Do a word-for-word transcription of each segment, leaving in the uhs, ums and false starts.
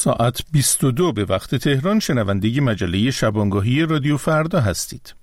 ساعت بیست و دو به وقت تهران شنونده مجله شبانگاهی رادیو فردا هستید.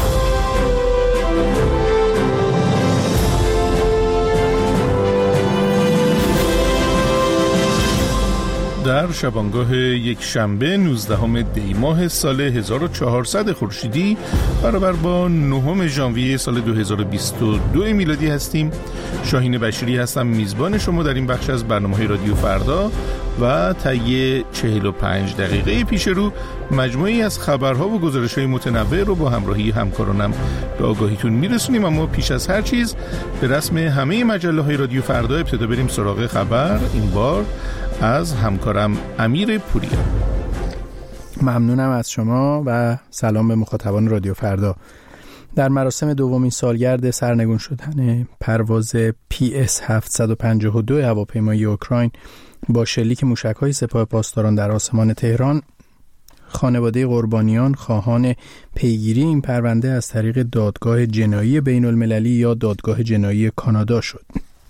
در شبانگاه یک شنبه نوزدهم دی ماه سال هزار و چهارصد خورشیدی برابر با نهم ژانویه سال دو هزار و بیست و دو میلادی هستیم. شاهین بشیری هستم، میزبان شما در این بخش از برنامه رادیو فردا و طی چهل و پنج دقیقه پیش رو مجموعی از خبرها و گزارش‌های متنوع رو با همراهی همکارانم به آگاهیتون میرسونیم. اما پیش از هر چیز به رسم همه مجله‌های رادیو فردا ابتدا بریم سراغ خبر، این بار از همکارم امیر پوریا. ممنونم از شما و سلام به مخاطبان رادیو فردا. در مراسم دومین سالگرد سرنگون شدن پرواز پی اس هفتصد و پنجاه و دو هواپیمای اوکراین با شلیک موشک‌های سپاه پاسداران در آسمان تهران، خانواده قربانیان خواهان پیگیری این پرونده از طریق دادگاه جنایی بین المللی یا دادگاه جنایی کانادا شد.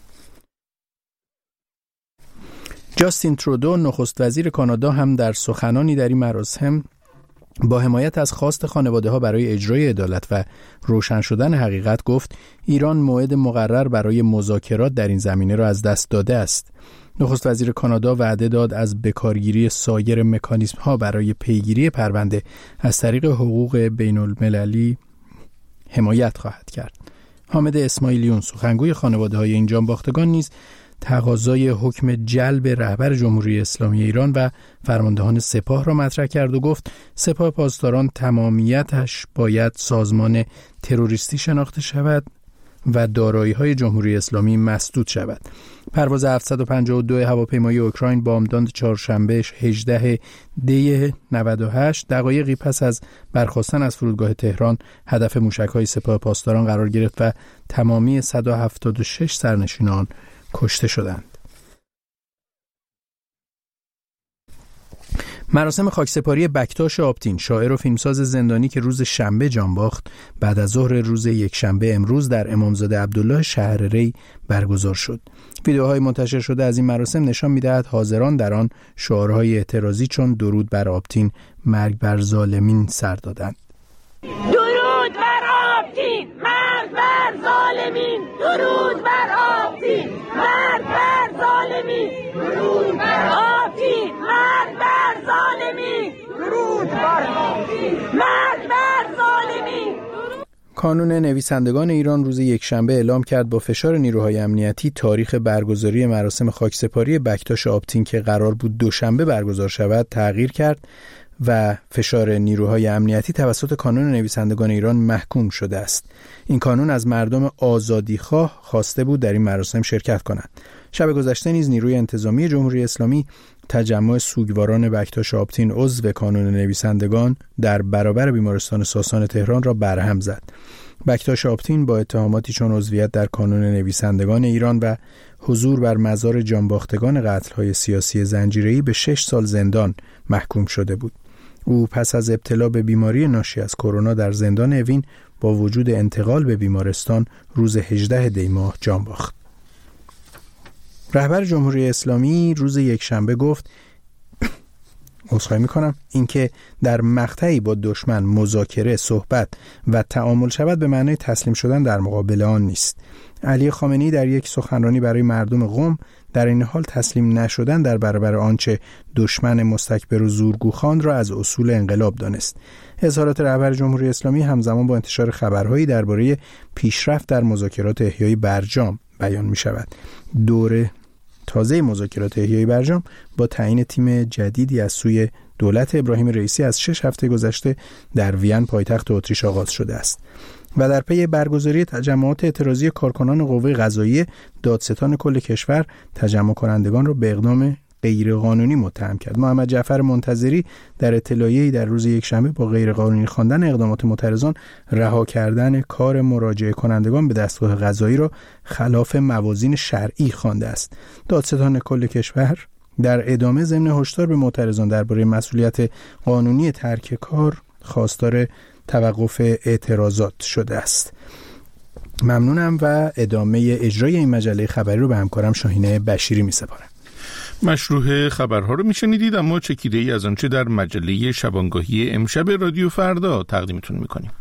جاستین ترودو نخست وزیر کانادا هم در سخنانی در این مراسم با حمایت از خواست خانواده ها برای اجرای عدالت و روشن شدن حقیقت گفت ایران موعد مقرر برای مذاکرات در این زمینه را از دست داده است. نخست وزیر کانادا وعده داد از بکارگیری سایر مکانیزم ها برای پیگیری پرونده از طریق حقوق بین المللی حمایت خواهد کرد. حامد اسماعیلیون سخنگوی خانواده های این جانباختگان نیز تقاضای حکم جلب رهبر جمهوری اسلامی ایران و فرماندهان سپاه را مطرح کرد و گفت سپاه پاسداران تمامیتش باید سازمان تروریستی شناخته شود و دارایی‌های جمهوری اسلامی مسدود شود. پرواز هفتصد و پنجاه و دو هواپیمای اوکراین بامداد چهارشنبه هجدهم دی نود و هشت دقایقی پس از برخاستن از فرودگاه تهران هدف موشک‌های سپاه پاسداران قرار گرفت و تمامی صد و هفتاد و شش سرنشینان کشته شدند. مراسم خاکسپاری بکتاش آبتین، شاعر و فیلمساز زندانی که روز شنبه جان باخت، بعد از ظهر روز یک شنبه امروز در امامزاده عبدالله شهرری برگزار شد. ویدیوهای منتشر شده از این مراسم نشان می‌دهد حاضران در آن شعارهای اعتراضی چون درود بر آبتین، مرگ بر ظالمین سر دادند. درود بر آبتین، مرگ بر ظالمین، درود بر آبتین، مرگ بر ظالمین، درود بر آبتین، مرگ بر ظالمین، درود بر آبتین، مرگ بر ظالمین. کانون نویسندگان ایران روز یکشنبه اعلام کرد با فشار نیروهای امنیتی تاریخ برگزاری مراسم خاکسپاری بکتاش آبتین که قرار بود دوشنبه برگزار شود تغییر کرد و فشار نیروهای امنیتی توسط کانون نویسندگان ایران محکوم شده است. این کانون از مردم آزادیخواه خواسته بود در این مراسم شرکت کنند. شب گذشته نیز نیروی انتظامی جمهوری اسلامی تجمع سوگواران بکتاش آبتین عضو کانون نویسندگان در برابر بیمارستان ساسان تهران را برهم زد. بکتاش آبتین با اتهاماتی چون عضویت در کانون نویسندگان ایران و حضور بر مزار جانباختگان قتل‌های سیاسی زنجیره‌ای به شش سال زندان محکوم شده بود. او پس از ابتلا به بیماری ناشی از کرونا در زندان اوین با وجود انتقال به بیمارستان روز هجدهم دی ماه جان باخت. رهبر جمهوری اسلامی روز یکشنبه گفت عذرخواهی می‌کنم اینکه در مقطعی با دشمن مذاکره، صحبت و تعامل شود به معنای تسلیم شدن در مقابل آن نیست. علی خامنه‌ای در یک سخنرانی برای مردم قم در این حال تسلیم نشدن در برابر آنچه دشمن مستکبر و زورگو خواند را از اصول انقلاب دانست. اظهارات رهبر جمهوری اسلامی همزمان با انتشار خبرهایی درباره پیشرفت در مذاکرات احیای برجام بیان می‌شود. دوره تازه مذاکرات احیای برجام با تعیین تیم جدیدی از سوی دولت ابراهیم رئیسی از شش هفته گذشته در وین پایتخت اتریش آغاز شده است و در پی برگزاری تجمعات اعتراضی کارکنان قوه قضاییه، دادستان کل کشور تجمع کنندگان را به اقدام غیرقانونی متهم کرد. محمد جعفر منتظری در اطلاعیه‌ای در روز یکشنبه با غیرقانونی خواندن اقدامات معترضان رها کردن کار مراجعه کنندگان به دستگاه قضایی را خلاف موازین شرعی خوانده است. دادستان کل کشور در ادامه ضمن هشدار به معترضان درباره مسئولیت قانونی ترک کار خواستار توقف اعتراضات شده است. ممنونم و ادامه اجرای این مجله خبری رو به همکارم شاهین بشیری می‌سپارم. مشروح خبرها رو میشنیدید، اما چکیده ای از آنچه در مجله شبانگاهی امشب رادیو فردا تقدیمتون میکنیم.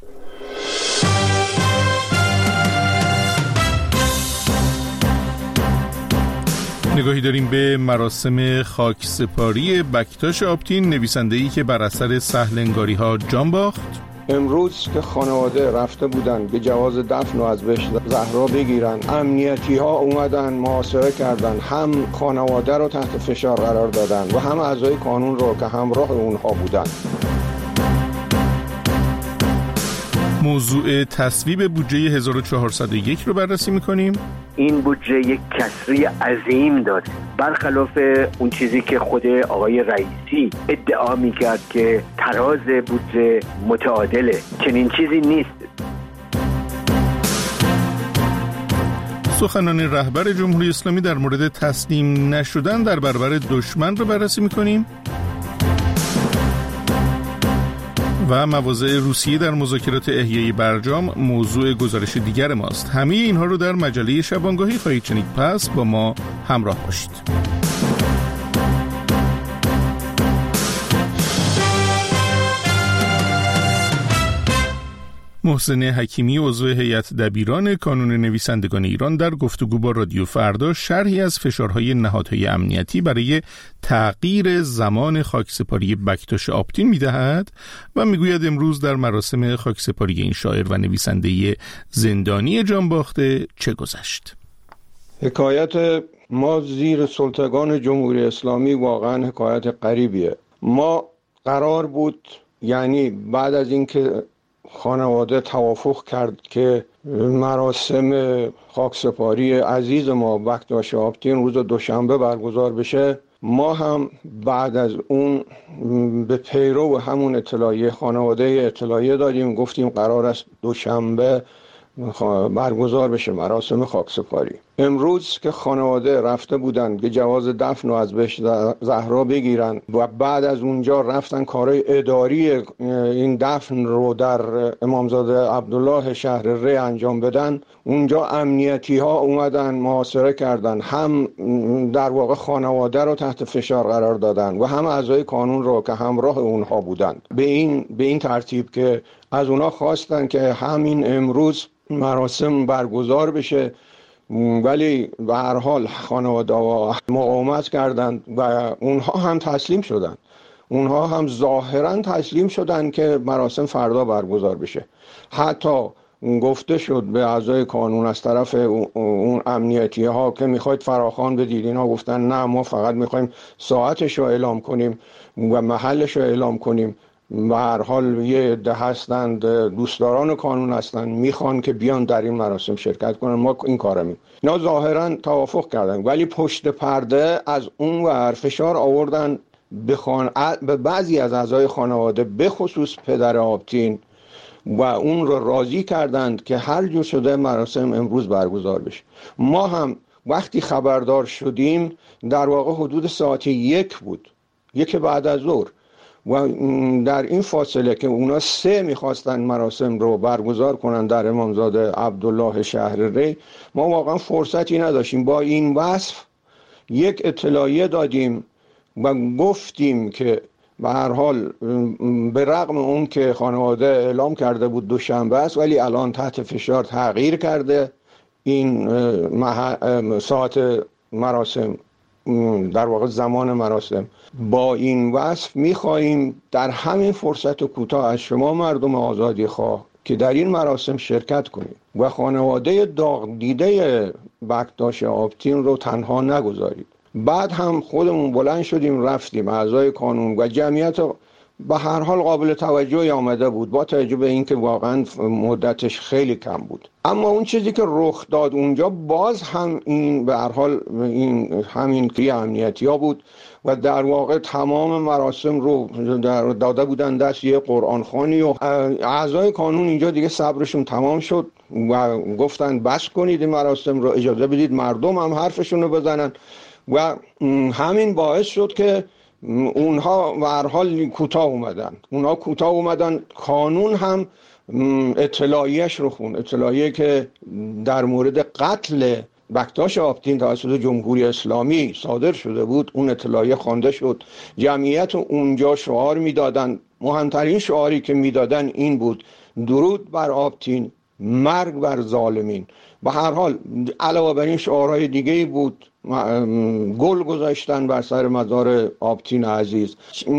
نگاهی داریم به مراسم خاکسپاری بکتاش آبتین، نویسنده‌ای که بر اثر سهلنگاری‌ها جان باخت. امروز که خانواده رفته بودن به جواز دفن و از بهشت زهرا بگیرن، امنیتی ها اومدن محاصره کردن، هم خانواده رو تحت فشار قرار دادن و هم اعضای قانون رو که همراه اونها بودن. موضوع تصویب بودجه هزار و چهارصد و یک رو بررسی می‌کنیم. این بودجه یک کسری عظیم داره، برخلاف اون چیزی که خود آقای رئیسی ادعا می‌کرد که تراز بودجه متعادله. چنین چیزی نیست. سخنان رهبر جمهوری اسلامی در مورد تسلیم نشدن در برابر دشمن رو بررسی می‌کنیم. و مواضع روسیه در مذاکرات احیای برجام موضوع گزارش دیگر ماست. همه اینها رو در مجله شبانگاهی خواهید شنید، پس با ما همراه باشید. محسن حکیمی عضو هیئت دبیران کانون نویسندگان ایران در گفتگو با رادیو فردا شرحی از فشارهای نهادهای امنیتی برای تغییر زمان خاکسپاری بکتاش آبتین می‌دهد و میگوید امروز در مراسم خاکسپاری این شاعر و نویسنده زندانی جان باخته چه گذشت. حکایت ما زیر سلطگان جمهوری اسلامی واقعا حکایت غریبیه. ما قرار بود، یعنی بعد از اینکه خانواده توافق کرد که مراسم خاکسپاری عزیز ما بکتاش آبتین روز دوشنبه برگزار بشه، ما هم بعد از اون به پیرو همون اطلاعیه خانواده اطلاعیه دادیم، گفتیم قرار است دوشنبه برگزار بشه مراسم خاکسپاری. امروز که خانواده رفته بودن که جواز دفن و از بهشت زهرا بگیرن و بعد از اونجا رفتن کارهای اداری این دفن رو در امامزاده عبدالله شهر ری انجام بدن، اونجا امنیتی ها اومدن محاصره کردن، هم در واقع خانواده رو تحت فشار قرار دادن و هم اعضای قانون رو که همراه اونها بودن. به این به این ترتیب که از اونها خواستن که همین امروز مراسم برگزار بشه، ولی به هر حال خانواده مقاومت کردند و اونها هم تسلیم شدند. اونها هم ظاهرا تسلیم شدند که مراسم فردا برگزار بشه. حتی گفته شد به اعضای قانون از طرف اون امنیتی ها که میخواید فراخوان بدید، اینا گفتن نه، ما فقط میخوایم ساعتش رو اعلام کنیم و محلش رو اعلام کنیم. به هر حال یه عده هستند دوستداران قانون هستند، میخوان که بیان در این مراسم شرکت کنن، ما این کارو میکنیم. اینا ظاهرا توافق کردن، ولی پشت پرده از اون ور فشار آوردن به, خان... به بعضی از اعضای خانواده، به خصوص پدر آبتین، و اون رو راضی کردند که هر جور شده مراسم امروز برگزار بشه. ما هم وقتی خبردار شدیم در واقع حدود ساعت یک بود، یک بعد از ظهر، و در این فاصله که اونا سه میخواستن مراسم رو برگزار کنن در امامزاده عبدالله شهر ری، ما واقعا فرصتی نداشتیم. با این وصف یک اطلاعیه دادیم و گفتیم که به هر حال به رغم اون که خانواده اعلام کرده بود دوشنبه است، ولی الان تحت فشار تغییر کرده این ساعت مراسم، در واقع زمان مراسم. با این وصف می‌خواهیم در همین فرصت کوتاه از شما مردم آزادی خواه که در این مراسم شرکت کنید و خانواده داغ دیده بکتاش آبتین رو تنها نگذارید. بعد هم خودمون بلند شدیم رفتیم، اعضای قانون و جمعیت به هر حال قابل توجهی آمده بود با توجه به اینکه واقعا مدتش خیلی کم بود. اما اون چیزی که رخ داد اونجا باز هم این به هر حال این همین کری امنیتی ها بود و در واقع تمام مراسم رو داده بودن دست یه قرآن خوانی و اعضای قانون اینجا دیگه صبرشون تمام شد و گفتن بس کنید این مراسم رو، اجازه بدید مردم هم حرفشون رو بزنن و همین باعث شد که اونها به هر حال کوتاه اومدن. اونها کوتاه اومدن. قانون هم اطلاعیه‌اش رو خون، اطلاعیه که در مورد قتل بکتاش آبتین توسط جمهوری اسلامی صادر شده بود، اون اطلاعیه خوانده شد. جمعیت اونجا شعار میدادن، مهمترین شعاری که میدادن این بود: درود بر آبتین، مرگ بر ظالمین. به هر حال علاوه بر این شعارهای دیگه‌ای بود. گل گذاشتن بر سر مزار آبتین عزیز.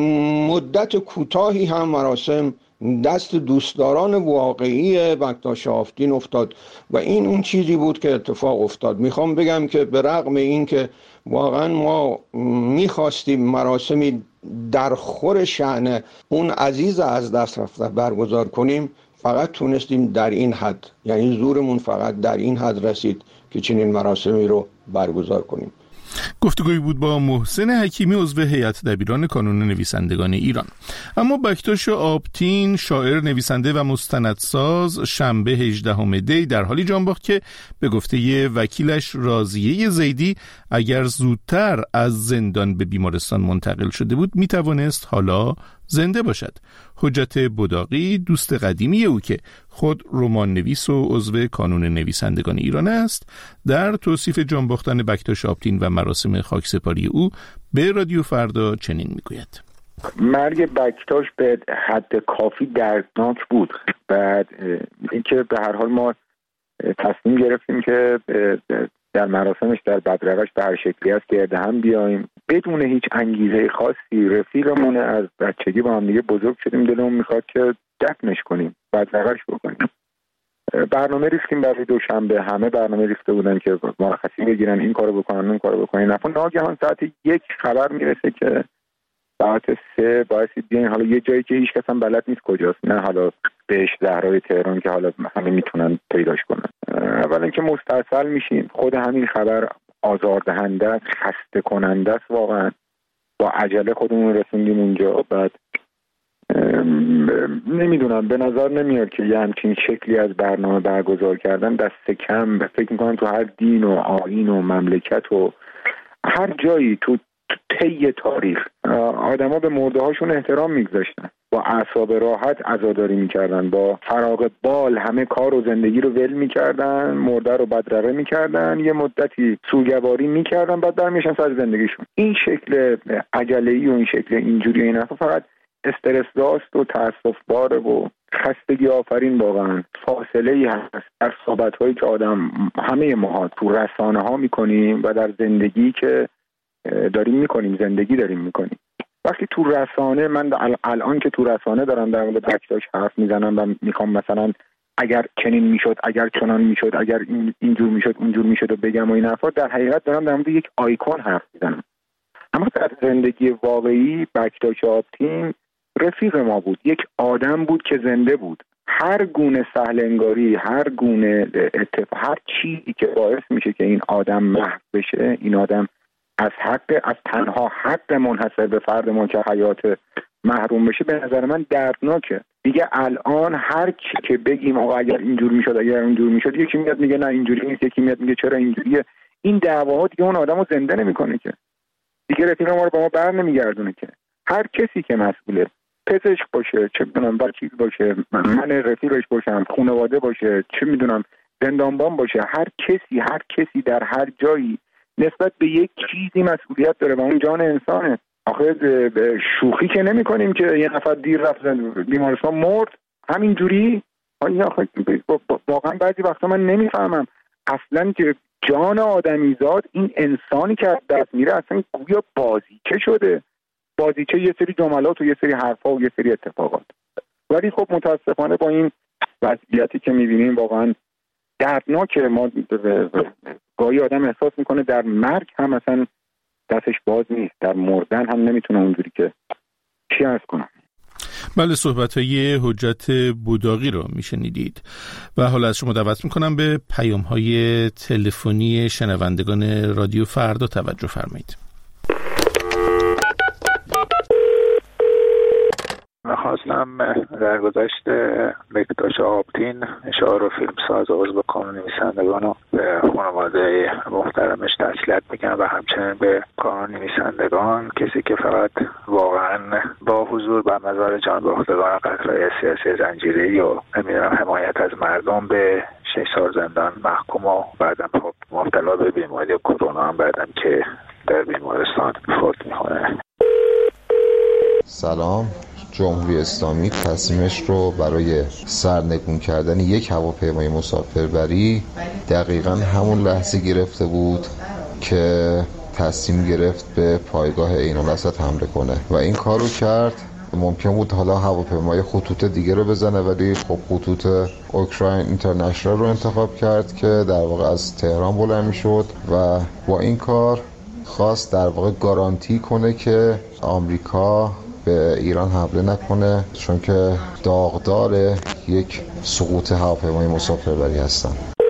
مدت کوتاهی هم مراسم دست دوستداران واقعی بکتاش آبتین افتاد و این اون چیزی بود که اتفاق افتاد. میخوام بگم که به رغم این که واقعا ما میخواستیم مراسمی در خور شأن اون عزیز از دست رفته برگزار کنیم، فقط تونستیم در این حد، یعنی زورمون فقط در این حد رسید که چنین مراسمی رو برگزار کنیم. گفتگویی بود با محسن حکیمی، عضو هیئت دبیران کانون نویسندگان ایران. اما بکتاش آبتین، شاعر، نویسنده و مستندساز، شنبه هجدهم دی در حالی جان باخت که به گفته وکیلش راضیه زیدی اگر زودتر از زندان به بیمارستان منتقل شده بود میتوانست حالا زنده باشد. حجت بداقی، دوست قدیمی او که خود رمان نویس و عضو کانون نویسندگان ایران است، در توصیف جان باختن بکتاش آبتین و مراسم خاکسپاری او به رادیو فردا چنین میگوید: مرگ بکتاش به حد کافی دردناک بود. بعد اینکه به هر حال ما تصمیم گرفتیم که در مراسمش در بدرقش به هر شکلی است گرد هم بیاییم بدون هیچ انگیزه خاصی. رفیقمون از بچگی با هم دیگه بزرگ شدیم، دلمون میخواد که دفنش کنیم، بدرقش بکنیم. برنامه ریختیم برای دوشنبه، همه برنامه ریخته بودن که مرخصی بگیرن، این کارو بکنن اون کارو بکنن. نفر ناگهان ساعت یک خبر میرسه که ساعت سه باعث بیاین حالا یه جایی که هیچ کس هم بلد نیست کجاست، نه حالا بهشت زهرای تهران که حالا همه میتونن پیداش کنن. اولا که مستاصل میشین، خود همین خبر آزاردهنده است، خسته کننده است واقعا. با عجله خودمون رسوندیم اونجا. بعد نمیدونم، به نظر نمیاد که یه همچین شکلی از برنامه برگزار کردن دست کم. فکر میکنم تو هر دین و آیین و مملکت و هر جایی تو طی تاریخ آدما به مرده هاشون احترام میگذاشتن، با اعصاب راحت عزاداری میکردن، با فراغ بال همه کار و زندگی رو ول میکردن، مرده رو بدرقه میکردن، یه مدتی سوگواری میکردن، بعد برمیشن سر زندگیشون. این شکل عجله‌ای و این شکل اینجوری این حرفا فقط استرس داست و تأسف باره و خستگی آفرین. واقعا فاصله ای هست در صحبت هایی که آدم همه ما تو رسانه ها میکنیم و در زندگی که داریم میکنیم، زندگی داریم میکنیم. وقتی تو رسانه، من الان که تو رسانه دارم در مورد بکتاش حرف میزنم و میخوام مثلا اگر چنین میشد، اگر چنان میشد، اگر این اینجور میشد اونجور میشد و بگم و این حرفا، در حقیقت دارم در مورد یک آیکون حرف میزنم. اما در زندگی واقعی بکتاش آبتین رفیق ما بود، یک آدم بود که زنده بود. هر گونه سهلنگاری، هر گونه اتفاق، هر چیزی که باعث میشه که این آدم محو بشه، این آدم از حق، از تنها حق منحصر به فرد ما که حیات محروم بشه، به نظر من دردناکه. دیگه الان هر چی که بگیم آقا اگر اینجور میشد، اگر اونجور میشد، یکی میاد میگه نه اینجوری نیست، یکی میاد میگه چرا اینجوریه. این دعواها دیگه اون آدمو زنده نمیکنه که. دیگه رفیق ما رو با ما بر نمیگردونه که. هر کسی که مسئوله، پزشک باشه، چه میدونم وکیل باشه، من رفیقش باشم، خانواده باشه، چه میدونم زندانبان باشه، هر کسی هر کسی در هر جایی نسبت به یک چیزی مسئولیت داره و اون جان انسانه. آخه شوخی که نمی کنیم که یه نفر دیر رفت بیمارستان مرد همینجوری. آخه واقعا بعضی وقتا من نمیفهمم اصلا که جان آدمیزاد، این انسانی که از دست میره اصلا گویا بازیچه شده، بازیچه یه سری جملات و یه سری حرفا و یه سری اتفاقات. ولی خب متاسفانه با این وضعیتی که میبینیم واقعا دردناکه. ما گاهی آدم احساس میکنه در مرگ هم مثلا دستش باز نیست، در مردن هم نمیتونه اونجوری که چی عرض کنم. بله، صحبت‌های حجت بداقی رو میشنیدید و حالا از شما دعوت میکنم به پیام‌های تلفنی شنوندگان رادیو فردا توجه فرمایید. خواستم در گذشت بکتاش آبتین، شاعر و فیلمساز و عضو کانون نویسندگان رو به خانواده محترمش تسلیت میگم و همچنین به کانون نویسندگان، کسی که فقط واقعا با حضور بر مزار جان باختگان قتل‌های سیاسی زنجیره‌ای و نمیدونم حمایت از مردم به شش سال زندان محکوم و بعدم خب مبتلا به بیماری کرونا هم بعدم که در بیمارستان فوت میکنه. سلام. جمهوری اسلامی تصمیمش رو برای سرنگون کردن یک هواپیمای مسافربری دقیقاً همون لحظه گرفته بود که تصمیم گرفت به پایگاه عین الاسد حمله کنه و این کار رو کرد. ممکن بود حالا هواپیمای خطوط دیگه رو بزنه، ولی خب خطوط اوکراین اینترنشنال رو انتخاب کرد که در واقع از تهران بلند میشد و با این کار خواست در واقع گارانتی کنه که آمریکا به ایران حمله نکنه، چون که داغدار یک سقوط هواپیمای مسافربری هستن.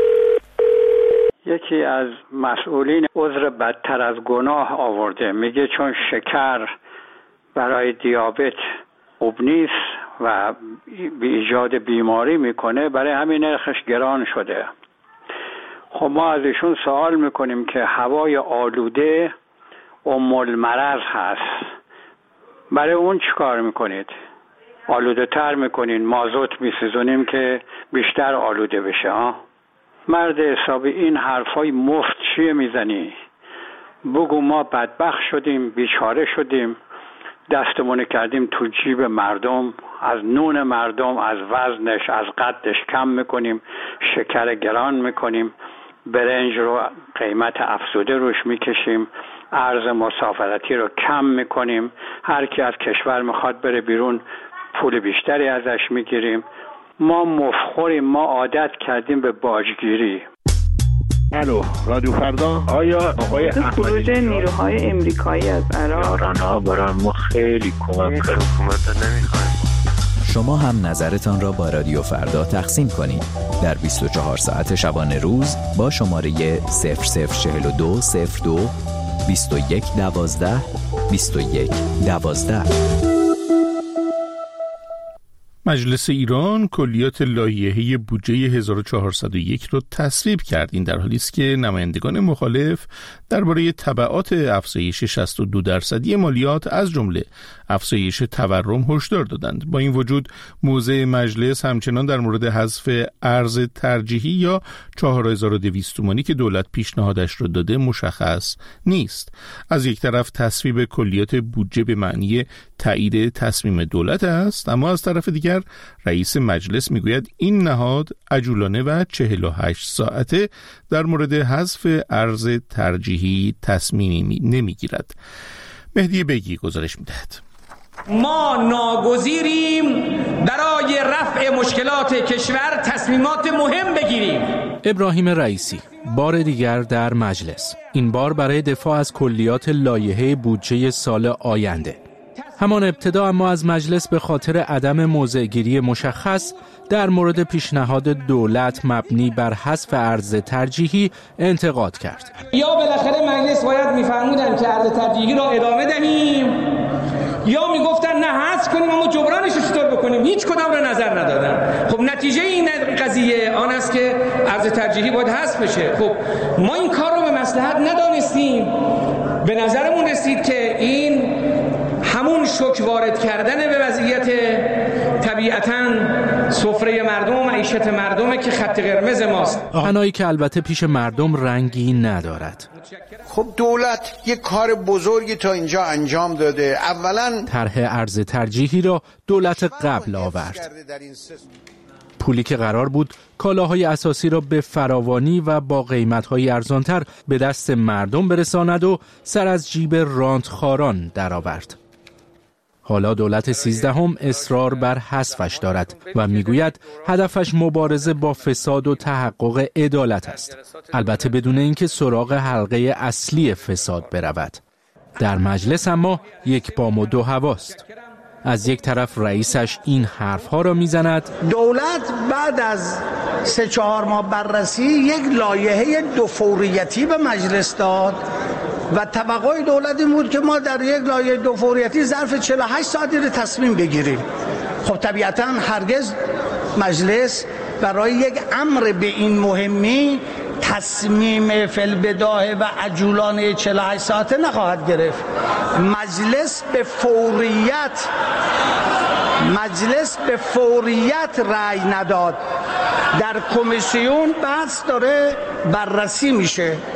یکی از مسئولین عذر بدتر از گناه آورده، میگه چون شکر برای دیابت خوب نیست و به ایجاد بیماری میکنه، برای همین نرخش گران شده. خب ما از ایشون سوال میکنیم که هوای آلوده ام المرض هست، برای اون چی کار میکنید؟ آلوده تر میکنین، مازوت میسوزونیم که بیشتر آلوده بشه. ها مرد حسابی، این حرفای مفت چیه میزنی؟ بگو ما بدبخت شدیم، بیچاره شدیم، دستمون کردیم تو جیب مردم، از نون مردم، از وزنش، از قدش کم میکنیم، شکر گران میکنیم، برنج رو قیمت افزوده روش میکشیم، ارز مسافرتی رو کم میکنیم، هر کی از کشور میخواد بره بیرون پول بیشتری ازش میگیریم. ما مفخوریم، ما عادت کردیم به باجگیری. الو، رادیو فردا. آیا آقای خروج نیروهای امریکایی از عراق یارانا برای ما خیلی کمک کرد. حکومت نمیخوایم. شما هم نظرتان را با رادیو فردا تقسیم کنید در بیست و چهار ساعت شبانه روز با شماره صفر صفر چهل و دو صفر دو بیست و یک دوازده بیست و یک دوازده. مجلس ایران کلیات لایحه بودجه هزار و چهارصد و یک را تصویب کرد. این در حالی است که نمایندگان مخالف درباره تبعات افزایش شصت و دو درصدی مالیات از جمله افزایش تورم هشدار دادند. با این وجود موضع مجلس همچنان در مورد حذف ارز ترجیحی یا چهار هزار و دویست تومانی که دولت پیشنهادش را داده مشخص نیست. از یک طرف تصویب کلیات بودجه به معنی تایید تصمیم دولت است، اما از طرف دیگر رئیس مجلس میگوید این نهاد عجولانه و چهل و هشت ساعته در مورد حذف ارز ترجیحی تصمیمی نمیگیرد. مهدی بیگی گزارش میدهد. ما ناگزیریم برای رفع مشکلات کشور تصمیمات مهم بگیریم. ابراهیم رئیسی بار دیگر در مجلس، این بار برای دفاع از کلیات لایحه بودجه سال آینده. همان ابتدا اما از مجلس به خاطر عدم موضع‌گیری مشخص در مورد پیشنهاد دولت مبنی بر حذف ارز ترجیحی انتقاد کرد. یا بالاخره مجلس باید می‌فرمودن که ارز ترجیحی را ادامه دهیم، یا میگفتن نه حذف کنیم اما جبرانش رو چطور بکنیم. هیچ کدام را نظر ندادن. خب نتیجه این قضیه آن است که ارز ترجیحی باید حذف بشه. خب ما این کار رو به مصلحت ندانستیم. به نظرمون رسید که این همون شوک وارد کردن به وضعیت طبیعتاً سفره مردم و معیشت مردمه که خط قرمز ماست. حنایی که البته پیش مردم رنگی ندارد. خب دولت یک کار بزرگی تا اینجا انجام داده. اولاً طرح ارز ترجیحی را دولت قبل آورد. پولی که قرار بود کالاهای اساسی را به فراوانی و با قیمت‌های ارزانتر به دست مردم برساند و سر از جیب رانتخواران درآورد. حالا دولت سیزدهم اصرار بر حذفش دارد و میگوید هدفش مبارزه با فساد و تحقق عدالت است، البته بدون اینکه سراغ حلقه اصلی فساد برود. در مجلس اما یک بام و دو هواست. از یک طرف رئیسش این حرفها را میزند: دولت بعد از سه چهار ماه بررسی یک لایحه دو فوریتی به مجلس داد و توقع دولت این بود که ما در یک لایحه دو فوریتی ظرف چهل و هشت ساعتی رو تصمیم بگیریم. خب طبیعتاً هرگز مجلس برای یک امر به این مهمی تصمیم فی‌البداهه و عجولانه چهل و هشت ساعته نخواهد گرفت. مجلس به فوریت مجلس به فوریت رأی نداد. در کمیسیون بحث داره بررسی میشه.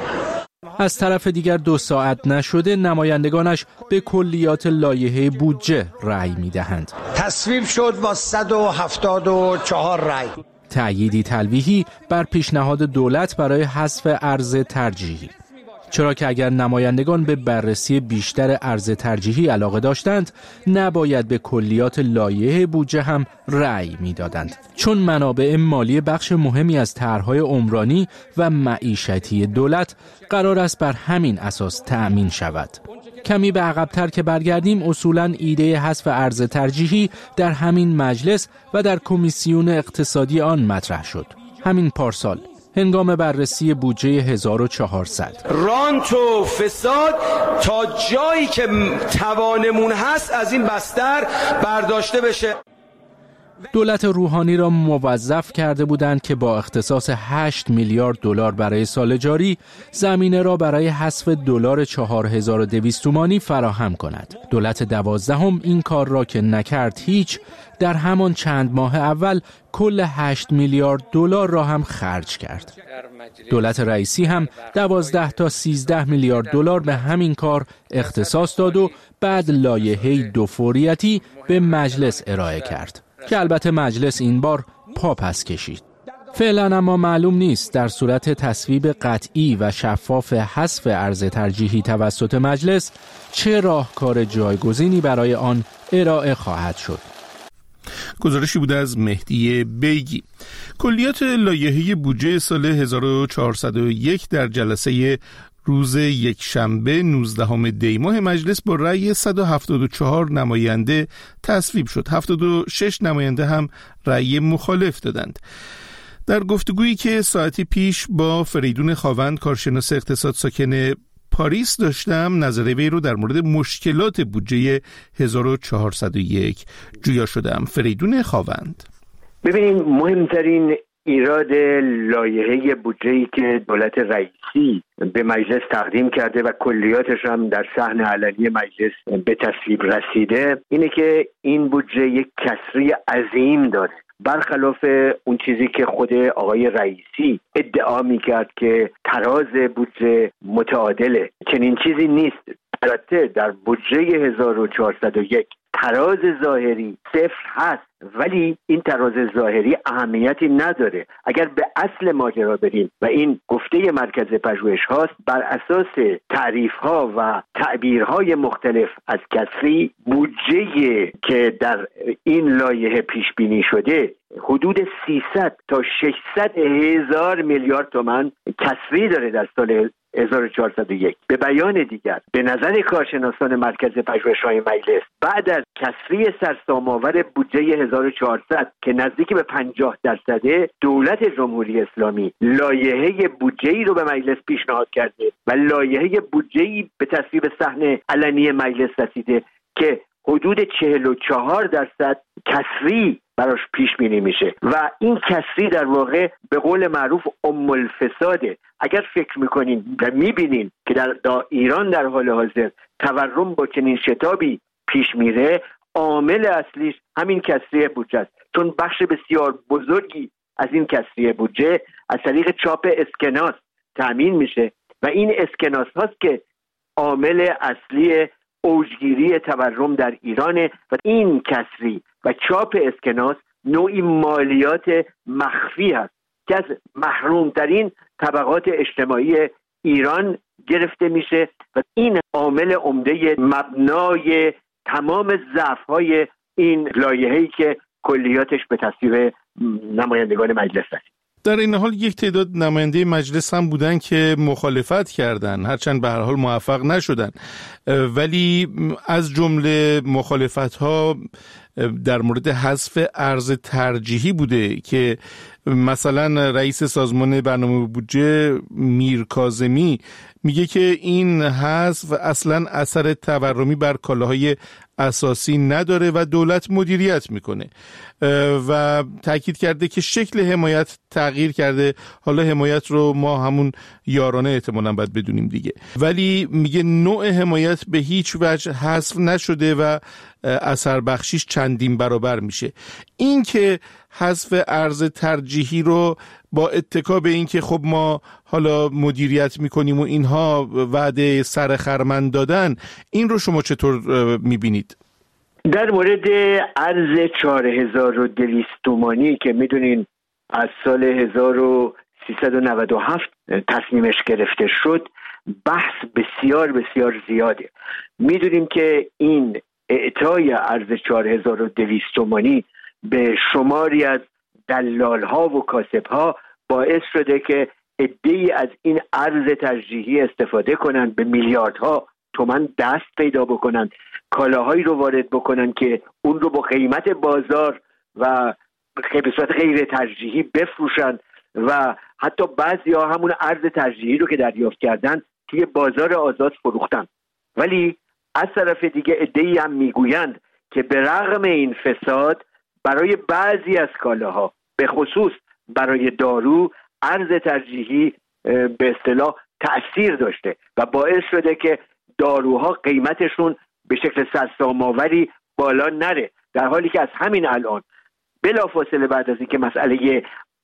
از طرف دیگر دو ساعت نشده نمایندگانش به کلیات لایحه بودجه رأی می‌دهند. تصویب شد با صد و هفتاد و چهار رأی. تأییدی تلویحی بر پیشنهاد دولت برای حذف ارز ترجیحی. چرا که اگر نمایندگان به بررسی بیشتر ارز ترجیحی علاقه داشتند نباید به کلیات لایحه بودجه هم رأی میدادند، چون منابع مالی بخش مهمی از طرح‌های عمرانی و معیشتی دولت قرار است بر همین اساس تأمین شود. کمی به عقب‌تر که برگردیم، اصولاً ایده حذف ارز ترجیحی در همین مجلس و در کمیسیون اقتصادی آن مطرح شد. همین پارسال هنگام بررسی بودجه هزار و چهارصد. رانت و فساد تا جایی که توانمون هست از این بستر برداشته بشه. دولت روحانی را موظف کرده بودند که با اختصاص هشت میلیارد دلار برای سال جاری زمینه را برای حذف دلار چهار هزار و دویست تومانی فراهم کند. دولت دوازدهم این کار را که نکرد هیچ، در همان چند ماه اول کل هشت میلیارد دلار را هم خرج کرد. دولت رئیسی هم دوازده تا سیزده میلیارد دلار به همین کار اختصاص داد و بعد لایحه دو فوریتی به مجلس ارائه کرد که البته مجلس این بار پا پس کشید. فعلا اما معلوم نیست در صورت تصویب قطعی و شفاف حذف ارز ترجیحی توسط مجلس چه راهکار جایگزینی برای آن ارائه خواهد شد. گزارشی بوده از مهدی بیگی. کلیات لایحه بودجه سال هزار و چهارصد و یک در جلسه روز یکشنبه نوزدهم دی ماه مجلس با رأی صد و هفتاد و چهار نماینده تصویب شد. هفتاد و شش نماینده هم رأی مخالف دادند. در گفتگویی که ساعتی پیش با فریدون خاوند کارشناس اقتصاد ساکن پاریس داشتم، نظر وی رو در مورد مشکلات بودجه هزار و چهارصد و یک جویا شدم. فریدون خاوند: ببینید، مهمترین ایراد لایحه بودجه‌ای که دولت رئیسی به مجلس تقدیم کرده و کلیاتش هم در صحن علنی مجلس به تصویب رسیده اینه که این بودجه یک کسری عظیم داره، برخلاف اون چیزی که خود آقای رئیسی ادعا میکرد که تراز بودجه متعادله. چنین چیزی نیست. البته در بودجه هزار و چهارصد و یک تراز ظاهری صفر هست، ولی این تراز ظاهری اهمیتی نداره. اگر به اصل ماجرا بریم و این گفته مرکز پژوهش هاست، بر اساس تعریف ها و تعبیرهای مختلف از کسری، بودجه که در این لایحه پیش بینی شده حدود سیصد تا ششصد هزار میلیارد تومان کسری داره در سال هزار و چهارصد و یک. به بیان دیگر، به نظر کارشناسان مرکز پژوهش‌های مجلس، بعد از کسری سرسام‌آور بودجه هزار و چهارصد که نزدیک به پنجاه درصده، دولت جمهوری اسلامی لایحه بودجه‌ای رو به مجلس پیشنهاد کرده و لایحه بودجه‌ای به تصویب صحن علنی مجلس رسیده که حدود چهل و چهار درصد کسری براش پیش بینی میشه و این کسری در واقع به قول معروف ام الفساده. اگر فکر میکنین و میبینین که در, در ایران در حال حاضر تورم با چنین شتابی پیش میره، عامل اصلیش همین کسری بودجه است، چون بخش بسیار بزرگی از این کسری بودجه از طریق چاپ اسکناس تامین میشه و این اسکناس هاست که عامل اصلی اوجگیری تورم در ایرانه و این کسری و چاپ اسکناس نوعی مالیات مخفی هست که از محرومترین طبقات اجتماعی ایران گرفته میشه و این عامل عمده مبنای تمام ضعف‌های این لایحه‌ای که کلیاتش به تصویب نمایندگان مجلس رسید. در این حال یک تعداد نماینده مجلس هم بودن که مخالفت کردند، هرچند به هر حال موفق نشدن، ولی از جمله مخالفت‌ها در مورد حذف ارز ترجیحی بوده که مثلا رئیس سازمان برنامه بودجه میر کاظمی میگه که این حذف اصلا اثر تورمی بر کالاهای اساسی نداره و دولت مدیریت میکنه و تاکید کرده که شکل حمایت تغییر کرده. حالا حمایت رو ما همون یارانه احتمالاً باید بدونیم دیگه، ولی میگه نوع حمایت به هیچ وجه حذف نشده و اثر بخشیش چندین برابر میشه. این که حذف ارز ترجیحی رو با اتکا به این که خب ما حالا مدیریت میکنیم و اینها وعده سر خرمن دادن، این رو شما چطور میبینید؟ در مورد ارز چهار هزار و دویست تومانی که میدونین از سال هزار و سیصد و نود و هفت تصمیمش گرفته شد، بحث بسیار بسیار زیاده. میدونیم که این اعطای ارز چهار هزار و دویست تومانی به شماری از دلال ها و کاسب ها باعث شده که عده‌ای از این ارز ترجیحی استفاده کنند، به میلیاردها تومان دست پیدا بکنند، کالاهایی رو وارد بکنن که اون رو با قیمت بازار و به صورت غیر ترجیحی بفروشن و حتی بعضیا همون ارز ترجیحی رو که دریافت کردن توی بازار آزاد فروختن. ولی از طرف دیگه عده‌ای هم میگویند که به رغم این فساد برای بعضی از کالاها، به خصوص برای دارو، ارز ترجیحی به اصطلاح تأثیر داشته و باعث شده که داروها قیمتشون به شکل سرسام‌آوری بالا نره، در حالی که از همین الان بلافاصله بعد از اینکه مسئله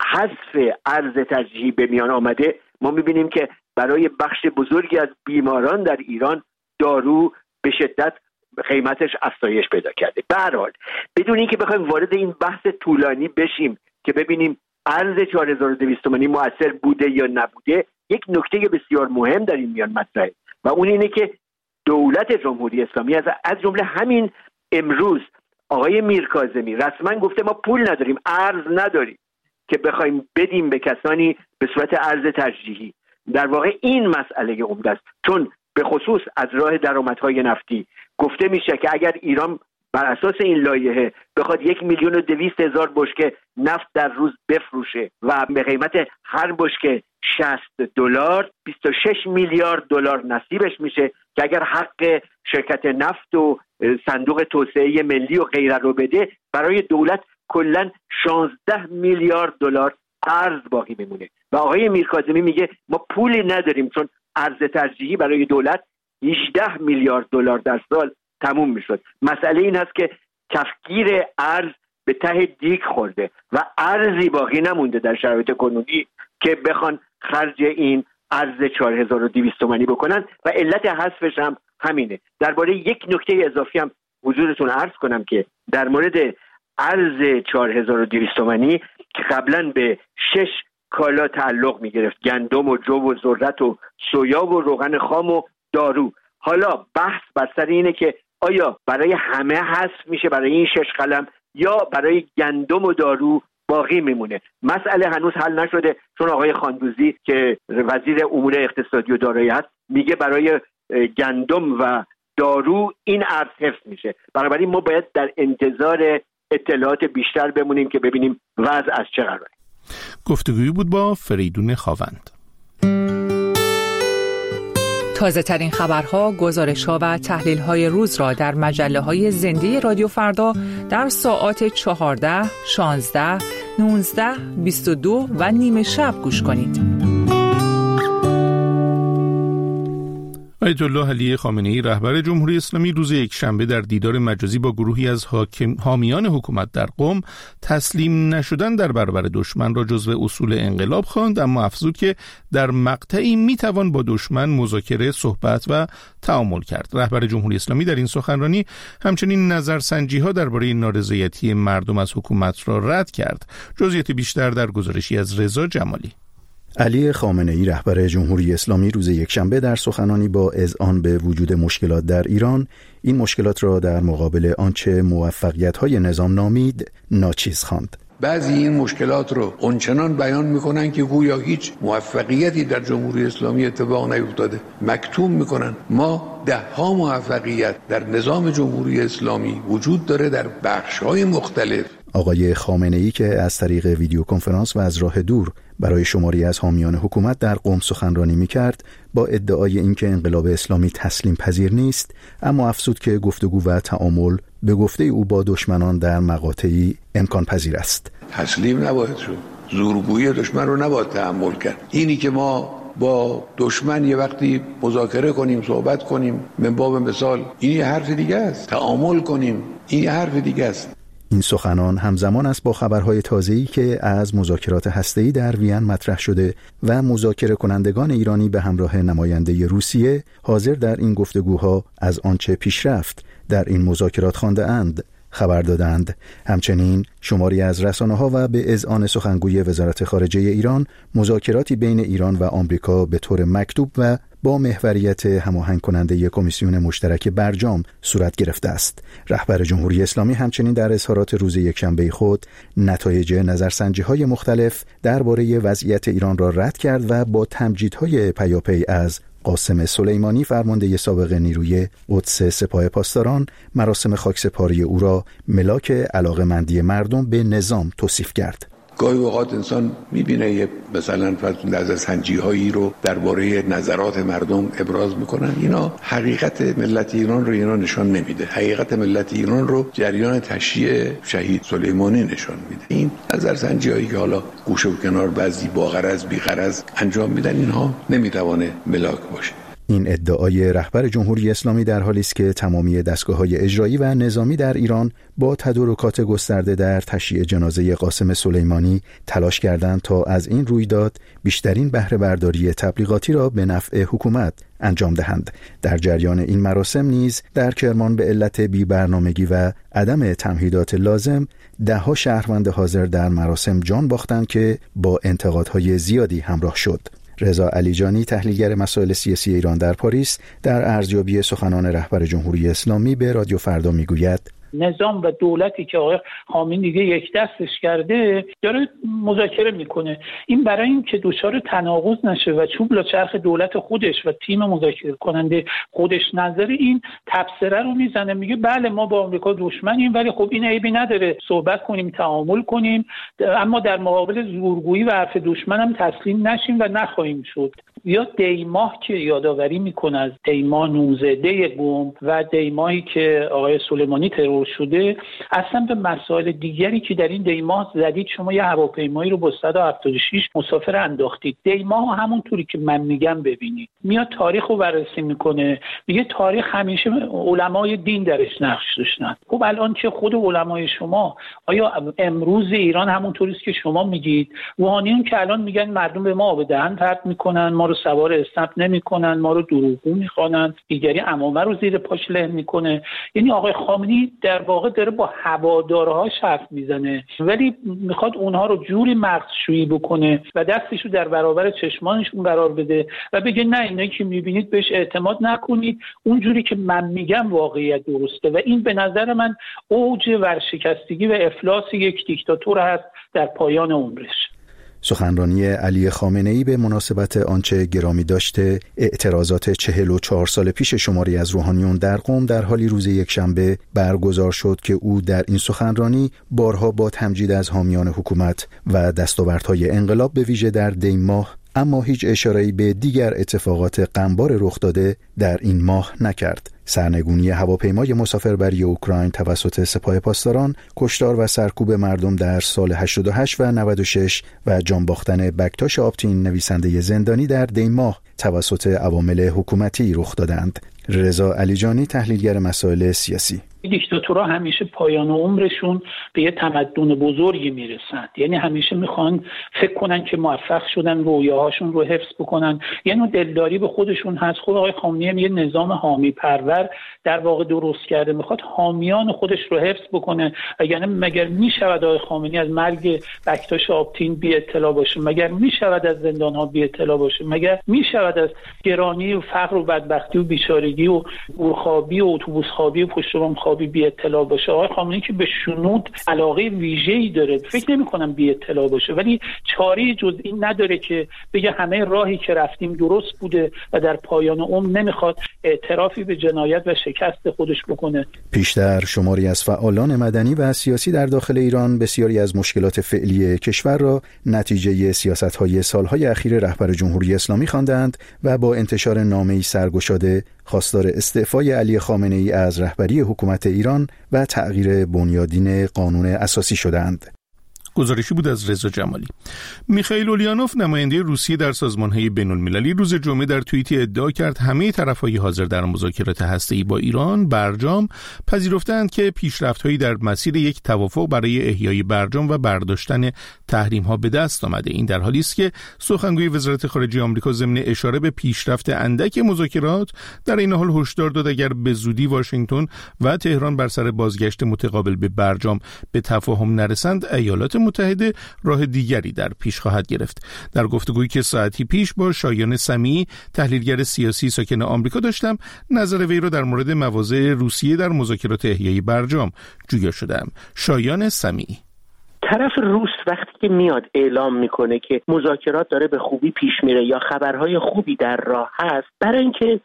حذف ارز ترجیحی به میان آمده، ما میبینیم که برای بخش بزرگی از بیماران در ایران دارو به شدت قیمتش افزایش پیدا کرده. به هر حال بدون اینکه بخوایم وارد این بحث طولانی بشیم که ببینیم ارز چهار هزار و دویست تومانی مؤثر بوده یا نبوده، یک نکته بسیار مهم در این میان مطرحه و اون اینه که دولت جمهوری اسلامی از از جمله همین امروز آقای میرکاظمی رسما گفته ما پول نداریم، ارز نداریم که بخوایم بدیم به کسانی به صورت ارز ترجیحی. در واقع این مسئله عمده است، چون به خصوص از راه درآمدهای نفتی گفته میشه که اگر ایران بر اساس این لایحه بخواد یک میلیون و دویست هزار بشکه نفت در روز بفروشه و به قیمت هر بشکه شصت دلار، بیست و شش میلیارد دلار نصیبش میشه که اگر حق شرکت نفت و صندوق توسعه ملی و غیره رو بده، برای دولت کلاً شانزده میلیارد دلار ارز باقی میمونه. و آقای میرکاظمی میگه ما پولی نداریم چون ارز ترجیحی برای دولت هجده میلیارد دلار در سال تموم میشد. مسئله این هست که کفگیر ارز به ته دیگ خورده و ارزی باقی نمونده در شرایط کنونی که بخوان خرج این ارز چهار هزار و دویست تومانی بکنن و علت حذفش هم همینه. درباره یک نکته اضافی هم حضورتون عرض کنم که در مورد ارز چهار هزار و دویست تومانی که قبلا به شش کالا تعلق می گرفت، گندم و جو و ذرت و سویا و روغن خام و دارو، حالا بحث بر سر اینه که آیا برای همه حذف میشه، برای این شش قلم، یا برای گندم و دارو باقی میمونه. مسئله هنوز حل نشده، چون آقای خاندوزی که وزیر امور اقتصادی و دارایی هست میگه برای گندم و دارو این ارز حفظ میشه. بنابراین ما باید در انتظار اطلاعات بیشتر بمونیم که ببینیم وضع از چه قراره. گفتگویی بود با فریدون خاوند. تازه ترین خبرها، گزارش‌ها و تحلیل‌های روز را در مجله‌های زنده رادیو فردا در ساعات چهارده، شانزده، نوزده، بیست و دو و نیمه شب گوش کنید. آیت الله علی خامنه‌ای رهبر جمهوری اسلامی روز یکشنبه در دیدار مجازی با گروهی از حاکم حامیان حکومت در قم تسلیم نشدن در برابر دشمن را جزو اصول انقلاب خواند، اما افزود که در مقطعی میتوان با دشمن مذاکره، صحبت و تعامل کرد. رهبر جمهوری اسلامی در این سخنرانی همچنین نظرسنجی‌ها درباره نارضایتی مردم از حکومت را رد کرد. جزئیات بیشتر در گزارشی از رضا جمالی. علی خامنه‌ای رهبر جمهوری اسلامی روز یکشنبه در سخنانی با اذعان به وجود مشکلات در ایران، این مشکلات را در مقابل آنچه موفقیت‌های نظام نامید ناچیز خواند. بعضی این مشکلات رو اونچنان بیان میکنن که گویا هیچ موفقیتی در جمهوری اسلامی اتفاق نیفتاده، مکتوم میکنن. ما ده ها موفقیت در نظام جمهوری اسلامی وجود داره در بخش‌های مختلف. آقای خامنه‌ای که از طریق ویدیو کنفرانس و از راه دور برای شماری از حامیان حکومت در قم سخنرانی می‌کرد، با ادعای اینکه انقلاب اسلامی تسلیم پذیر نیست، اما افزود که گفتگو و تعامل به گفته او با دشمنان در مقاطعی امکان پذیر است. تسلیم نباید شد، زورگویی دشمن رو نباید تحمل کرد. اینی که ما با دشمن یه وقتی مذاکره کنیم، صحبت کنیم، من باب مثال این یه حرف دیگه است. تعامل کنیم این یه حرف دیگه است. این سخنان همزمان است با خبرهای تازه‌ای که از مذاکرات هسته‌ای در وین مطرح شده و مذاکره کنندگان ایرانی به همراه نماینده روسیه حاضر در این گفتگوها از آنچه پیش رفت در این مذاکرات خوانده اند خبر دادند. همچنین شماری از رسانه‌ها و به اذعان سخنگوی وزارت خارجه ایران مذاکراتی بین ایران و آمریکا به طور مکتوب و با محوریت هماهنگ کننده کمیسیون مشترک برجام صورت گرفته است. رهبر جمهوری اسلامی همچنین در اظهارات روز یکشنبه خود نتایج نظرسنجی‌های مختلف درباره وضعیت ایران را رد کرد و با تمجیدهای پیاپی از قاسم سلیمانی فرمانده سابق نیروی قدس سپاه پاسداران مراسم خاکسپاری او را ملاک علاقه‌مندی مردم به نظام توصیف کرد. گاهی اوقات انسان میبینه یه مثلا نظرسنجی‌هایی رو درباره نظرات مردم ابراز میکنن، اینا حقیقت ملت ایران رو اینا نشان نمیده. حقیقت ملت ایران رو جریان تشییع شهید سلیمانی نشان میده. این نظرسنجی‌هایی که حالا گوشه و کنار بعضی با غرض بی غرض انجام میدن، اینها نمیتوانه ملاک باشه. این ادعای رهبر جمهوری اسلامی در حالی است که تمامی دستگاه‌های اجرایی و نظامی در ایران با تدارکات گسترده در تشییع جنازه قاسم سلیمانی تلاش کردند تا از این رویداد بیشترین بهره برداری تبلیغاتی را به نفع حکومت انجام دهند. در جریان این مراسم نیز در کرمان به علت بی‌برنامگی و عدم تمهیدات لازم ده‌ها شهروند حاضر در مراسم جان باختند که با انتقادهای زیادی همراه شد. رضا علیجانی تحلیلگر مسائل سیاسی ایران در پاریس در ارزیابی سخنان رهبر جمهوری اسلامی به رادیو فردا میگوید نظام و دولتی که آقای خامنه‌ای دیگه یک دستش کرده داره مذاکره میکنه. این برای این که دچار تناقض نشه و چوب لاچرخ دولت خودش و تیم مذاکره کننده خودش نظر این تبصره رو میزنه، میگه بله ما با آمریکا دشمنیم ولی خب این عیبی نداره صحبت کنیم تعامل کنیم، اما در مقابل زورگویی و حرف دشمن هم تسلیم نشیم و نخواهیم شد. یا دیماه که یادآوری میکنه از دیماه نوزده گم و دیماهی که آقای سلیمانی ترور شده، اصلا به مسائل دیگری که در این دیماه زدید. شما یه هواپیمایی رو با صد و هفتاد و شش مسافر انداختید. دیماه همونطوری که من میگم ببینید، میاد تاریخ رو بررسی میکنه، میگه تاریخ همیشه علمای دین درش نقش داشتن. خب الان چه خود علمای شما، آیا امروز ایران همونطوری است که شما میگید؟ روحانیون که الان میگن مردم به ما آب دهن پرت میکنن، ما رو سوار اسنپ نمیکنن، ما رو دروغگو میخوانن، دیگری عمامه رو زیر پاش له میکنه. یعنی آقای خامنه‌ای در واقع داره با هوادارهاش حرف میزنه ولی میخواد اونها رو جوری مغزشویی بکنه و دستش رو در برابر چشمانشون قرار بده و بگه نه اینایی که میبینید بهش اعتماد نکنید، اونجوری که من میگم واقعیت درسته. و این به نظر من اوج ورشکستگی و افلاس یک دیکتاتور هست در پایان عمرش. سخنرانی علی خامنه‌ای به مناسبت آنچه گرامی داشته اعتراضات چهل و چهار سال پیش شماری از روحانیون در قم در حالی روز یکشنبه برگزار شد که او در این سخنرانی بارها با تمجید از حامیان حکومت و دستاوردهای انقلاب به ویژه در دی ماه، اما هیچ اشاره‌ای به دیگر اتفاقات غمبار رخ داده در این ماه نکرد. سرنگونی هواپیمای مسافربری اوکراین توسط سپاه پاسداران، کشتار و سرکوب مردم در سال هشتاد و هشت و نود و شش و جان باختن بکتاش آپتین نویسنده زندانی در دی ماه توسط عوامل حکومتی رخ دادند. رضا علیجانی تحلیلگر مسائل سیاسی: دیکتاتورها همیشه پایان عمرشون به یه تمدن بزرگی میرسند، یعنی همیشه میخوان فکر کنن که موفق شدن رویاهاشون رو حفظ بکنن، یه نوع دلداری به خودشون هست. خود آقای خامنه‌ای یه نظام حامی پرور در واقع درست کرده، میخواد حامیان خودش رو حفظ بکنه. یعنی مگر میشود آقای خامنه‌ای از مرگ بکتاش آپتین بی اطلاع باشه؟ مگر میشود از زندان‌ها بی اطلاع باشه؟ مگر میشود از گرانی و فقر و بدبختی و بیچارگی و گورخوابی و اتوبوس خوابی و پشت بام خوابی بی اطلاع باشه؟ آقای خامنه‌ای که به شنود علاقه ویژه‌ای داره، فکر نمی‌کنم بی اطلاع باشه، ولی چاره جز این نداره که بگه همه راهی که رفتیم درست بوده و در پایان عمر نمیخواد اعترافی به جنایت و شکست خودش بکنه. پیشتر شماری از فعالان مدنی و سیاسی در داخل ایران بسیاری از مشکلات فعلی کشور را نتیجه سیاست‌های سال‌های اخیر رهبر جمهوری اسلامی خواندند و با انتشار نامه‌ای سرگشاده خواستار استعفای علی خامنه‌ای از رهبری حکومت ایران و تغییر بنیادین قانون اساسی شدند. گزارشی بود از رضا جمالی. میخائیل اولیانوف نماینده روسیه در سازمان‌های بین‌المللی روز جمعه در توییتی ادعا کرد همه طرف‌های حاضر در مذاکرات هسته‌ای با ایران برجام پذیرفتند که پیشرفت‌هایی در مسیر یک توافق برای احیای برجام و برداشتن تحریم‌ها به دست آمده. این در حالی است که سخنگوی وزارت خارجه آمریکا ضمن اشاره به پیشرفت اندک مذاکرات در این حال هشدار داد اگر به زودی واشنگتن و تهران بر سر بازگشت متقابل به برجام به تفاهم نرسند، ایالات متحده راه دیگری در پیش خواهد گرفت. در گفتگویی که ساعتی پیش با شایان سمیعی تحلیلگر سیاسی ساکن آمریکا داشتم، نظر وی را در مورد مواضع روسیه در مذاکرات احیای برجام جویا شدم. شایان سمیعی: طرف روس وقتی که میاد اعلام میکنه که مذاکرات داره به خوبی پیش میره یا خبرهای خوبی در راه هست، برای اینکه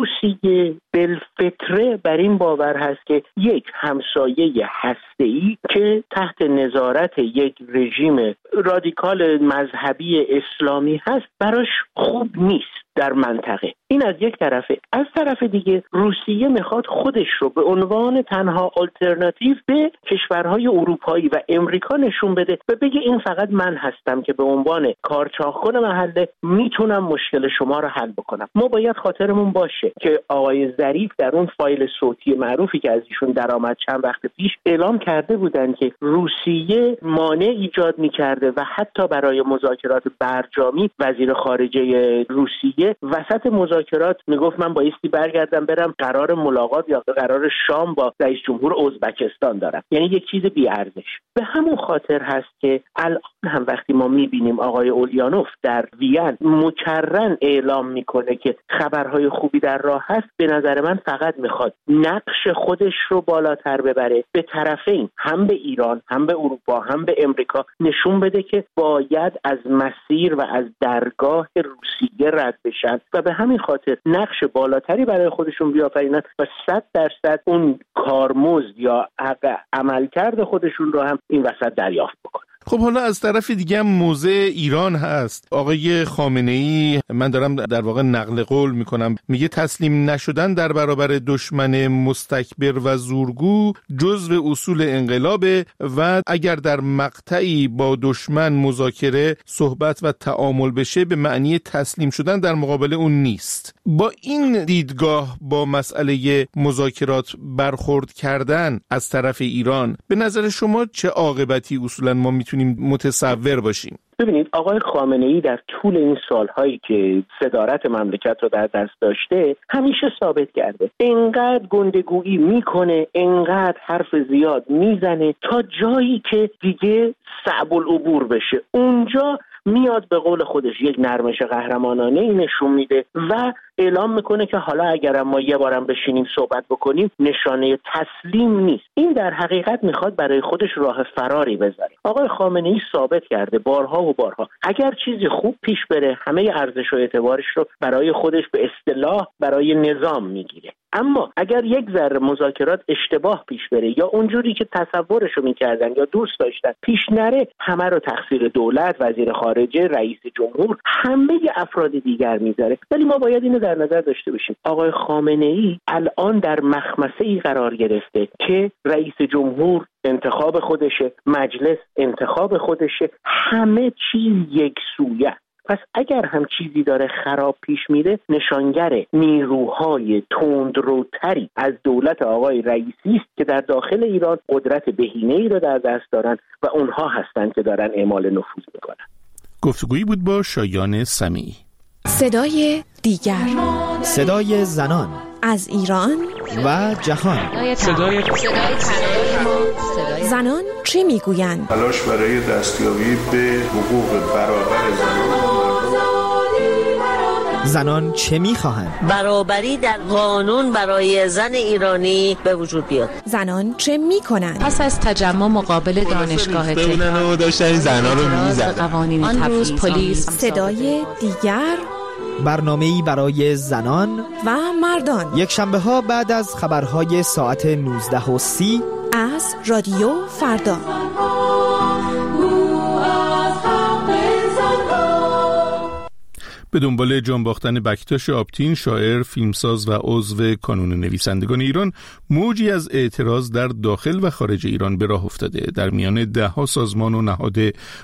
روسیه بالفطره بر این باور هست که یک همسایه هسته‌ای که تحت نظارت یک رژیم رادیکال مذهبی اسلامی هست براش خوب نیست در منطقه. این از یک طرفه. از طرف دیگه روسیه میخواد خودش رو به عنوان تنها آلترناتیو به کشورهای اروپایی و امریکا نشون بده و بگه این فقط من هستم که به عنوان کارچاخون محله میتونم مشکل شما رو حل بکنم. ما باید خاطرمون باشه که آقای ظریف در اون فایل صوتی معروفی که از ایشون درآمد چند وقت پیش اعلام کرده بودن که روسیه مانع ایجاد میکرده و حتی برای مذاکرات برجامی وزیر خارجه روسیه وسط مذاکرات میگفت من بایستی برگردم برم قرار ملاقات یا قرار شام با رئیس جمهور ازبکستان دارم، یعنی یک چیز بی ارزش. به همون خاطر هست که الان هم وقتی ما میبینیم آقای اولیانوف در وین مکررن اعلام میکنه که خبرهای خوبی در راه هست، به نظر من فقط میخواد نقش خودش رو بالاتر ببره، به طرفین هم به ایران هم به اروپا هم به امریکا نشون بده که باید از مسیر و از درگاه روسیه رد بشن و به همین خاطر نقش بالاتری برای خودشون بیافرینن و صد درصد اون کارمزد یا حق عملکرد خودشون رو هم این وسط دریافت بکنن. خب حالا از طرف دیگه هم موضع ایران هست. آقای خامنه‌ای، من دارم در واقع نقل قول میکنم، میگه تسلیم نشدن در برابر دشمن مستکبر و زورگو جزو اصول انقلابه و اگر در مقطعی با دشمن مذاکره، صحبت و تعامل بشه به معنی تسلیم شدن در مقابل اون نیست. با این دیدگاه با مسئله مذاکرات برخورد کردن از طرف ایران، به نظر شما چه عاقبتی اصولا ما میتونیم متصور باشیم؟ ببینید آقای خامنه‌ای در طول این سالهایی که صدارت مملکت رو در دست داشته همیشه ثابت کرده اینقدر گندگویی میکنه، اینقدر حرف زیاد میزنه تا جایی که دیگه صعب العبور بشه. اونجا میاد به قول خودش یک نرمش قهرمانانه ای نشون میده و اعلام میکنه که حالا اگرم ما یه بارم بشینیم صحبت بکنیم نشانه تسلیم نیست. این در حقیقت میخواد برای خودش راه فراری بذاره. آقای خامنه‌ای ثابت کرده بارها و بارها اگر چیزی خوب پیش بره همه ارزش و اعتبارش رو برای خودش به اصطلاح برای نظام میگیره، اما اگر یک ذره مذاکرات اشتباه پیش بره یا اونجوری که تصورشو میکردن یا دوست داشتن پیش نره، همه رو تقصیر دولت، وزیر خارجه، رئیس جمهور، همه افراد دیگر میذاره. ولی ما باید اینو در نظر داشته باشیم آقای خامنه‌ای الان در مخمسه‌ای قرار گرفته که رئیس جمهور انتخاب خودشه، مجلس انتخاب خودشه، همه چیز یکسویه. پس اگر هم چیزی داره خراب پیش میره نشانگر نیروهای تندروتری از دولت آقای رئیسی است که در داخل ایران قدرت بهینه‌ای رو در دست دارن و اونها هستند که دارن اعمال نفوذ میکنن. گفتگویی بود با شایان سمیعی. صدای دیگر، صدای زنان از ایران و جهان، صدای زنان چه میگویند؟ تلاش برای دستیابی به حقوق برابر زنان. زنان چه میخواهند؟ برابری در قانون برای زن ایرانی به وجود بیاد. زنان چه میکنند؟ پس از تجمع مقابل دانشگاه تهران داشتن زنان رو میزدن. قوانین تبعیض، پلیس. صدای دیگر، برنامه‌ای برای زنان و مردان، یک شنبه ها بعد از خبرهای ساعت نوزده و سی از رادیو فردا. به دنبال جان باختن بکتاش آبتین، شاعر، فیلمساز و عضو کانون نویسندگان ایران، موجی از اعتراض در داخل و خارج ایران به راه افتاده. در میان ده‌ها سازمان و نهاد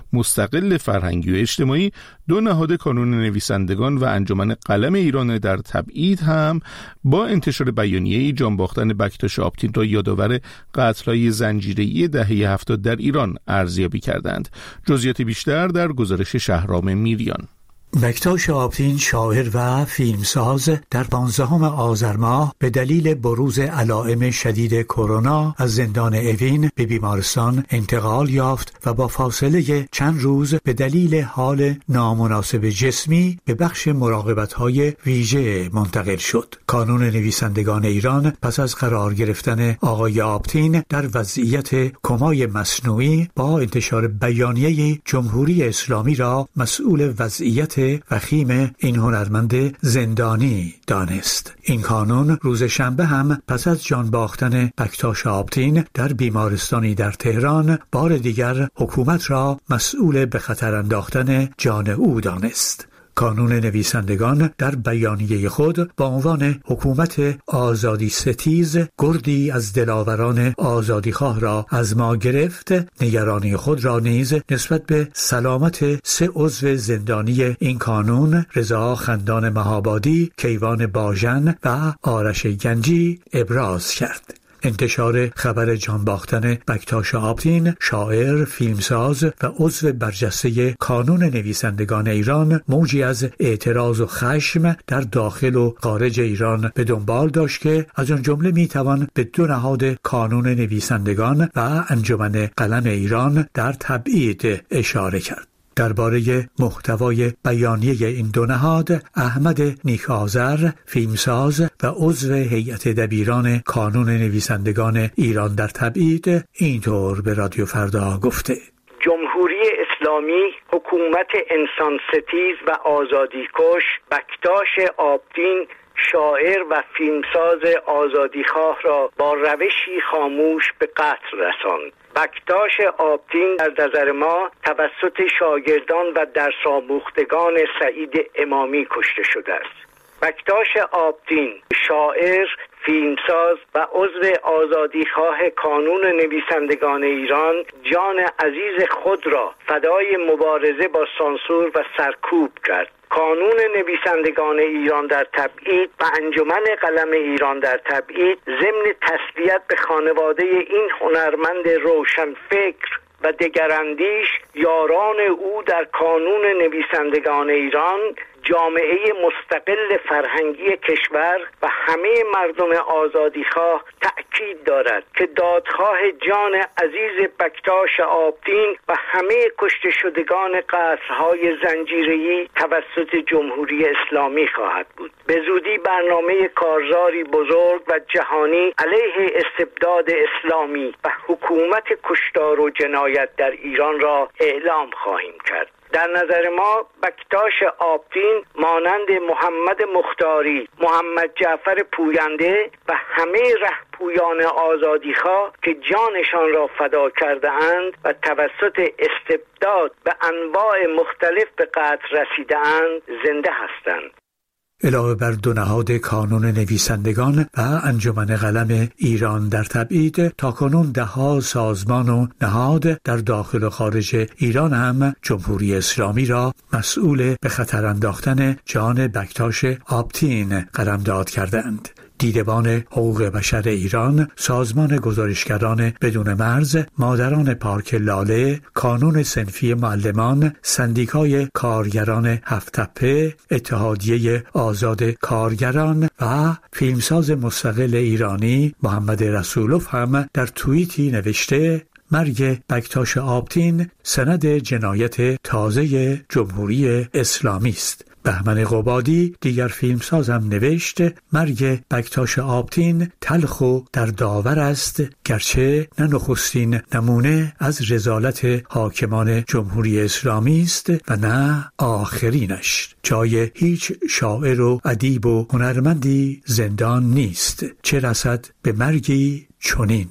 مستقل فرهنگی و اجتماعی، دو نهاد کانون نویسندگان و انجمن قلم ایران در تبعید هم با انتشار بیانیه‌ای جان باختن بکتاش آبتین را یادآور قتل‌های زنجیره‌ای دهه هفتاد در ایران ارزیابی کردند. جزئیات بیشتر در گزارش شهرام میریان. بکتاش آبتین، شاعر و فیلمساز، در پانزدهم آذر ماه به دلیل بروز علائم شدید کرونا از زندان اوین به بیمارستان انتقال یافت و با فاصله چند روز به دلیل حال نامناسب جسمی به بخش مراقبت‌های ویژه منتقل شد. کانون نویسندگان ایران پس از قرار گرفتن آقای آبتین در وضعیت کمای مصنوعی با انتشار بیانیه جمهوری اسلامی را مسئول وضعیت وخیم این هنرمند زندانی دانست. این کانون روز شنبه هم پس از جان باختن بکتاش آبتین در بیمارستانی در تهران بار دیگر حکومت را مسئول به خطر انداختن جان او دانست. کانون نویسندگان در بیانیه خود با عنوان حکومت آزادی ستیز گردی از دلاوران آزادیخواه را از ما گرفت، نگرانی خود را نیز نسبت به سلامت سه عضو زندانی این کانون، رضا خندان مهابادی، کیوان باژن و آرش گنجی ابراز کرد. انتشار خبر جان باختن بکتاش آبتین، شاعر، فیلمساز و عضو برجسته کانون نویسندگان ایران، موجی از اعتراض و خشم در داخل و خارج ایران به دنبال داشت که از آن جمله میتوان به دو نهاد کانون نویسندگان و انجمن قلم ایران در تبعید اشاره کرد. درباره محتوای بیانیه این دو نهاد، احمد نیک‌آذر، فیلمساز و عضو هیئت دبیران کانون نویسندگان ایران در تبعید، اینطور به رادیو فردا گفته: جمهوری اسلامی حکومت انسان ستیز و آزادیکش بکتاش آبتین، شاعر و فیلمساز آزادیخواه را با روشی خاموش به قتل رساند. بکتاش آبتین در نظر ما توسط شاگردان و درس آموختگان سعید امامی کشته شده است. بکتاش آبتین، شاعر، فیلمساز و عضو آزادیخواه کانون نویسندگان ایران، جان عزیز خود را فدای مبارزه با سانسور و سرکوب کرد. کانون نویسندگان ایران در تبعید و انجمن قلم ایران در تبعید ضمن تسلیت به خانواده این هنرمند روشنفکر و دگراندیش، یاران او در کانون نویسندگان ایران، جامعه مستقل فرهنگی کشور و همه مردم آزادیخواه تأکید دارد که دادخواه جان عزیز بکتاش آبتین و همه کشته شدگان قتل‌های زنجیره‌ای توسط جمهوری اسلامی خواهد بود. به زودی برنامه کارزاری بزرگ و جهانی علیه استبداد اسلامی و حکومت کشتار و جنایت در ایران را اعلام خواهیم کرد. در نظر ما بکتاش آبتین مانند محمد مختاری، محمد جعفر پوینده و همه رهپویان آزادیخواه که جانشان را فدا کرده اند و توسط استبداد به انواع مختلف به قتل رسیده اند زنده هستند. علاوه بر دو نهاد کانون نویسندگان و انجمن قلم ایران در تبعید، تاکنون ده‌ها سازمان و نهاد در داخل و خارج ایران هم جمهوری اسلامی را مسئول به خطر انداختن جان بکتاش آبتین قلمداد کردند. دیدبان حقوق بشر ایران، سازمان گزارشگران بدون مرز، مادران پارک لاله، کانون صنفی معلمان، سندیکای کارگران هفت‌تپه، اتحادیه آزاد کارگران و فیلمساز مستقل ایرانی محمد رسولوف هم در توییتی نوشته: مرگ بکتاش آبتین سند جنایت تازه جمهوری اسلامی است. بهمن قبادی، دیگر فیلمساز، هم نوشت: مرگ بکتاش آبتین تلخ و در داور است، گرچه نه نخستین نمونه از رذالت حاکمان جمهوری اسلامی است و نه آخرینش. جای هیچ شاعر و ادیب و هنرمندی زندان نیست، چه رسد به مرگی چنین.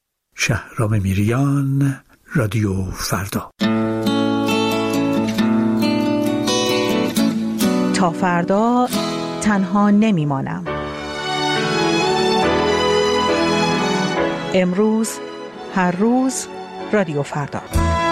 شهرام میریان، رادیو فردا. تا فردا تنها نمیمانم. امروز، هر روز، رادیو فردا.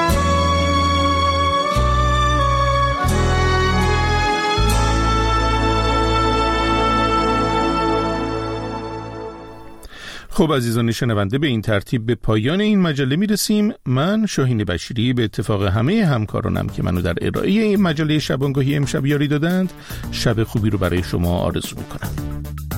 خب عزیزان شنونده، به این ترتیب به پایان این مجله میرسیم. من شاهین بشیری به اتفاق همه همکارانم که منو در ارائه این مجله شبانگاهی امشب یاری دادند، شب خوبی رو برای شما آرزو میکنم.